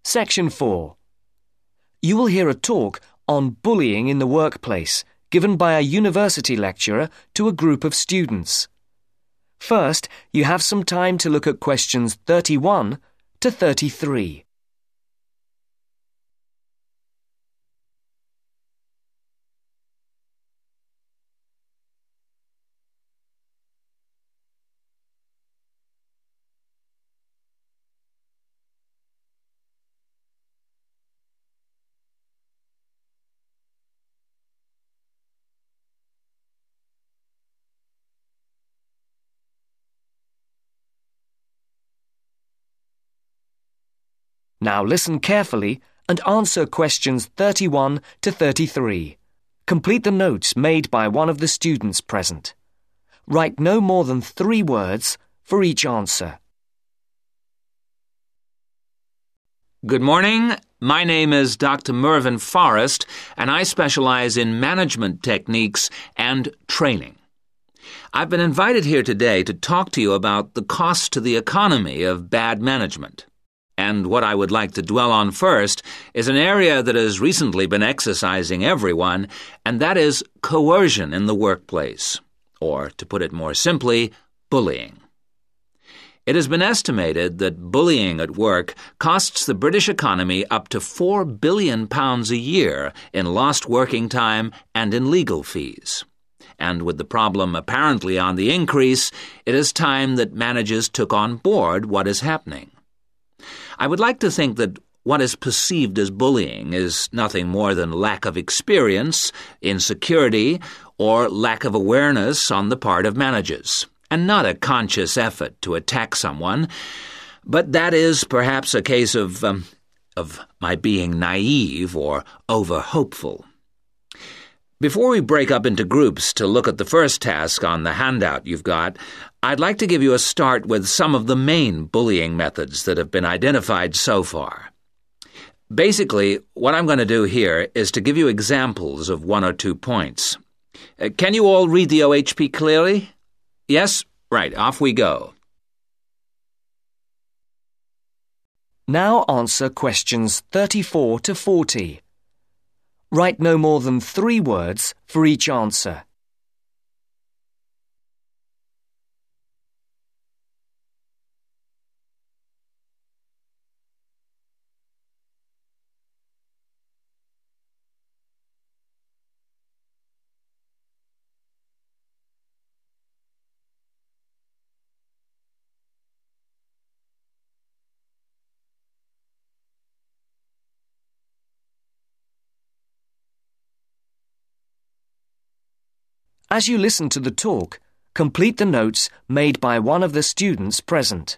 Section 4. You will hear a talk on bullying in the workplace given by a university lecturer to a group of students. First, you have some time to look at questions 31 to 33. Now listen carefully and answer questions 31 to 33. Complete the notes made by one of the students present. Write no more than 3 words for each answer. Good morning. My name is Dr. Mervyn Forrest, and I specialize in management techniques and training. I've been invited here today to talk to you about the cost to the economy of bad management. And what I would like to dwell on first is an area that has recently been exercising everyone, and that is coercion in the workplace, or, to put it more simply, bullying. It has been estimated that bullying at work costs the British economy up to £4 billion a year in lost working time and in legal fees. And with the problem apparently on the increase, it is time that managers took on board what is happening. I would like to think that what is perceived as bullying is nothing more than lack of experience, insecurity, or lack of awareness on the part of managers, and not a conscious effort to attack someone, but that is perhaps a case of my being naive or over-hopeful. Before we break up into groups to look at the first task on the handout you've got, I'd like to give you a start with some of the main bullying methods that have been identified so far. Basically, what I'm going to do here is to give you examples of 1 or 2 points. Can you all read the OHP clearly? Yes? Right, off we go. Now answer questions 34 to 40. Write no more than 3 words for each answer. As you listen to the talk, complete the notes made by one of the students present.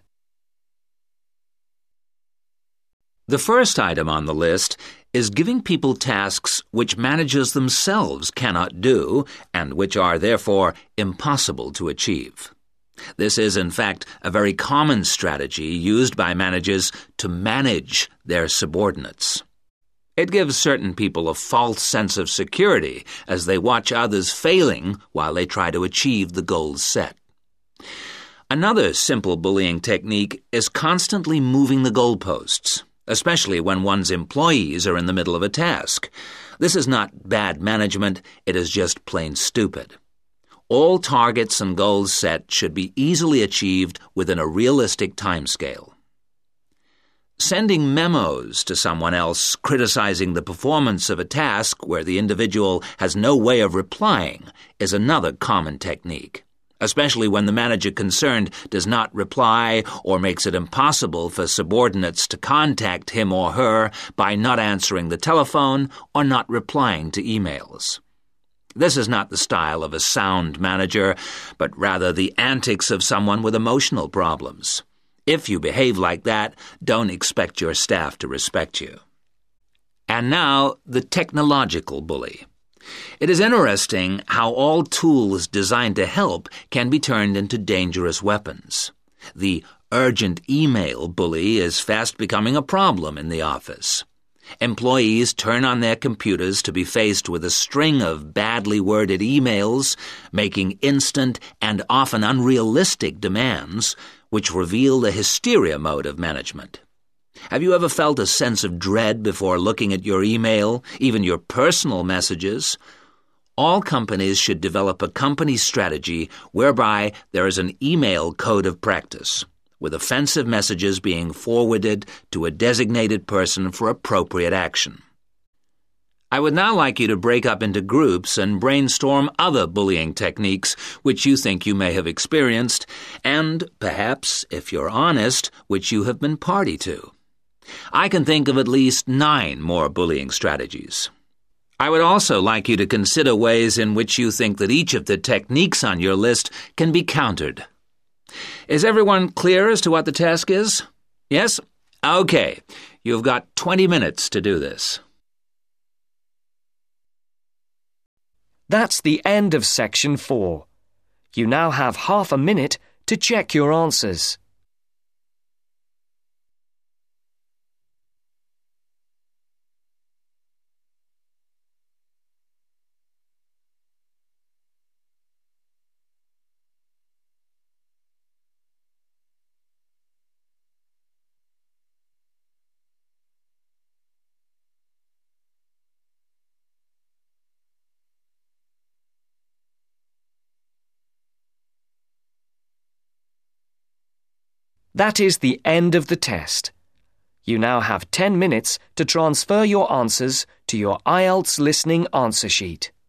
The first item on the list is giving people tasks which managers themselves cannot do and which are therefore impossible to achieve. This is, in fact, a very common strategy used by managers to manage their subordinates. It gives certain people a false sense of security as they watch others failing while they try to achieve the goals set. Another simple bullying technique is constantly moving the goalposts, especially when one's employees are in the middle of a task. This is not bad management, it is just plain stupid. All targets and goals set should be easily achieved within a realistic timescale. Sending memos to someone else criticizing the performance of a task where the individual has no way of replying is another common technique, especially when the manager concerned does not reply or makes it impossible for subordinates to contact him or her by not answering the telephone or not replying to emails. This is not the style of a sound manager, but rather the antics of someone with emotional problems. If you behave like that, don't expect your staff to respect you. And now, the technological bully. It is interesting how all tools designed to help can be turned into dangerous weapons. The urgent email bully is fast becoming a problem in the office. Employees turn on their computers to be faced with a string of badly worded emails, making instant and often unrealistic demands, which reveal the hysteria mode of management. Have you ever felt a sense of dread before looking at your email, even your personal messages? All companies should develop a company strategy whereby there is an email code of practice, with offensive messages being forwarded to a designated person for appropriate action. I would now like you to break up into groups and brainstorm other bullying techniques which you think you may have experienced, and perhaps, if you're honest, which you have been party to. I can think of at least 9 more bullying strategies. I would also like you to consider ways in which you think that each of the techniques on your list can be countered. Is everyone clear as to what the task is? Yes? Okay. You've got 20 minutes to do this. That's the end of section 4. You now have half a minute to check your answers. That is the end of the test. You now have 10 minutes to transfer your answers to your IELTS listening answer sheet.